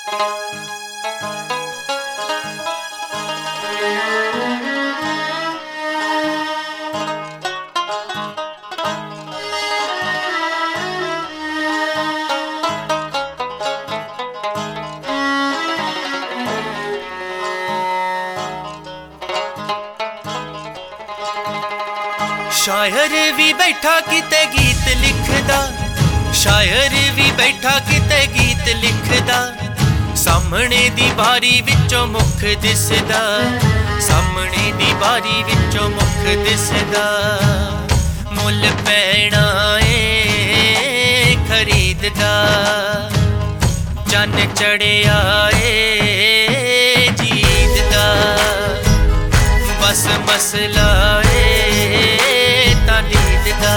शायर भी बैठा किते गीत लिखदा, शायर भी बैठा किते गीत लिखदा, सामने दी बारी विचों मुख दिसदा, सामने दी बारी विचों मुख दिसदा। मुल पैना ए खरीददा, चन चढ़िया ए जीतदा, बस मसला नींददा।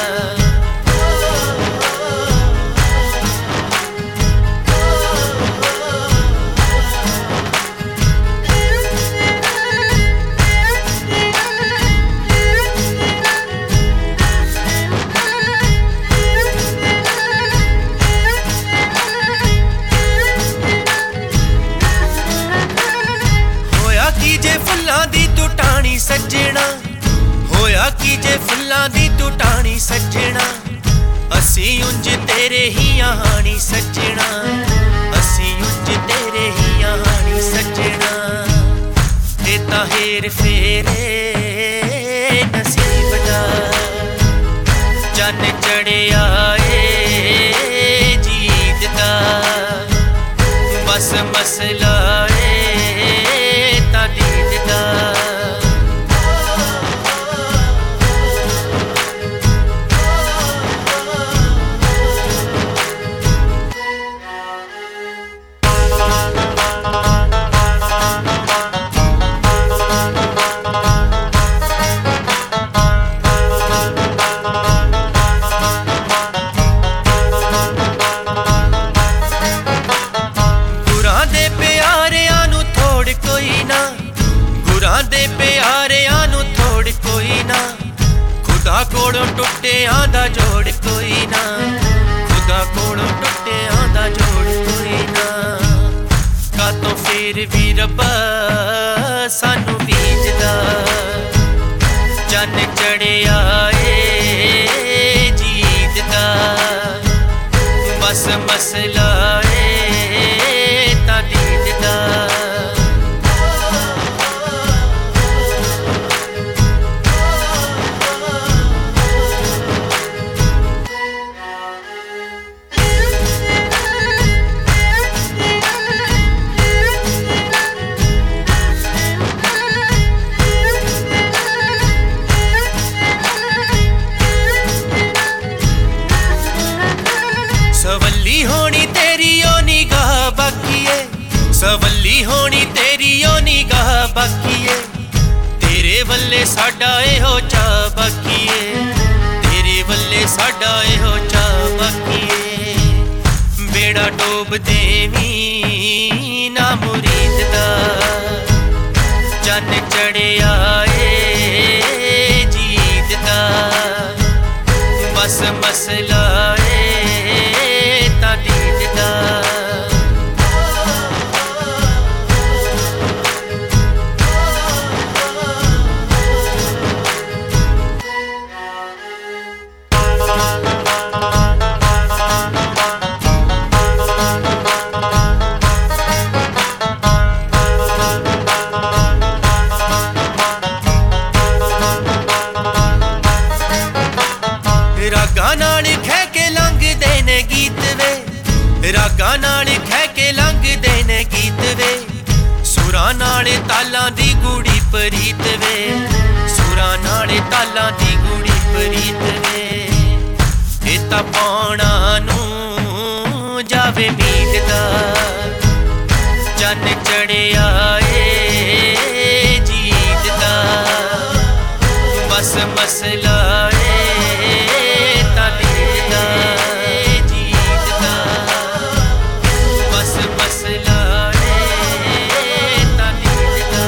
होया की जे फुल्लां दी तू टाणी सज्जणा, होया की जे फुल्लां दी तू टाणी सज्जणा, असी उंज तेरे ही हाणी सज्जणा, असी उंज तेरे ही हाणी सज्जणा। ते तां हेर फेरे नसीब दा, चन चढ़िया ए जीत दा, बस मसला तां नींद दा। दे प्यारियां नू थोड़ कोई ना, खुदा कोलों टुटियां दा जोड़ कोई ना, खुदा कोलों टुटियां दा जोड़ कोई ना। कातों फिर भी रब्बा सानू बीजदा, चन चढ़िया ए जीतदा, बस मसला तां नींददा। सवल्ली होनी तेरी ओ निगाह बाकी है, सवल्ली होनी तेरी ओ निगाह बाकी है, तेरे वल्ले साडा एहो चा बाकी है, तेरे वल्ले साडा एहो चा बाकी है। बेड़ा डोब देवी ना मुरीद दा, चन चढ़िया ए जीत दा, बस मसला तां नींददा। रागां नाल खह के लंघदे ने गीत वे, रागां नाल खह के लंघदे ने गीत वे, सुरां नाल तालां दी गूड़ी प्रीत वे, सुरां नाल तालां दी गूड़ी प्रीत वे। ए तां पाउणा नूं जावे मीत दा, चन चढ़िया ए जीत दा, बस मसला तां नींददा। जीतदा, बस मसला तां नींददा।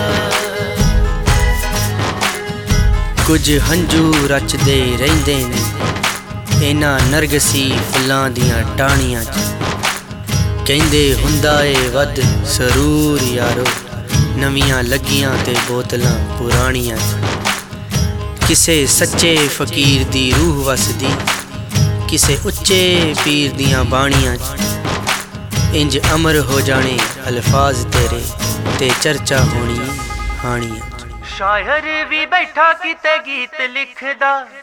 कुछ हंझू रचदे रहिंदे ने इन्हां नरगसी फुल्लां दियां टाहणियां च, ਕਹਿੰਦੇ ਹੁੰਦਾ ਏ ਵੱਧ ਸਰੂਰ ਯਾਰੋ, ਨਵੀਆਂ ਲੱਗੀਆਂ ਤੇ ਬੋਤਲਾਂ ਪੁਰਾਣੀਆਂ। ਕਿਸੇ ਸੱਚੇ ਫਕੀਰ ਦੀ ਰੂਹ ਵਸਦੀ, ਕਿਸੇ ਉੱਚੇ ਪੀਰ ਦੀਆਂ ਬਾਣੀਆਂ। ਇੰਜ ਅਮਰ ਹੋ ਜਾਣੇ ਅਲਫਾਜ਼ ਤੇਰੇ ਤੇ ਚਰਚਾ ਹੋਣੀ ਹਾਣੀਆਂ। ਸ਼ਾਇਰ ਵੀ ਬੈਠਾ ਕਿਤੇ ਗੀਤ ਲਿਖਦਾ,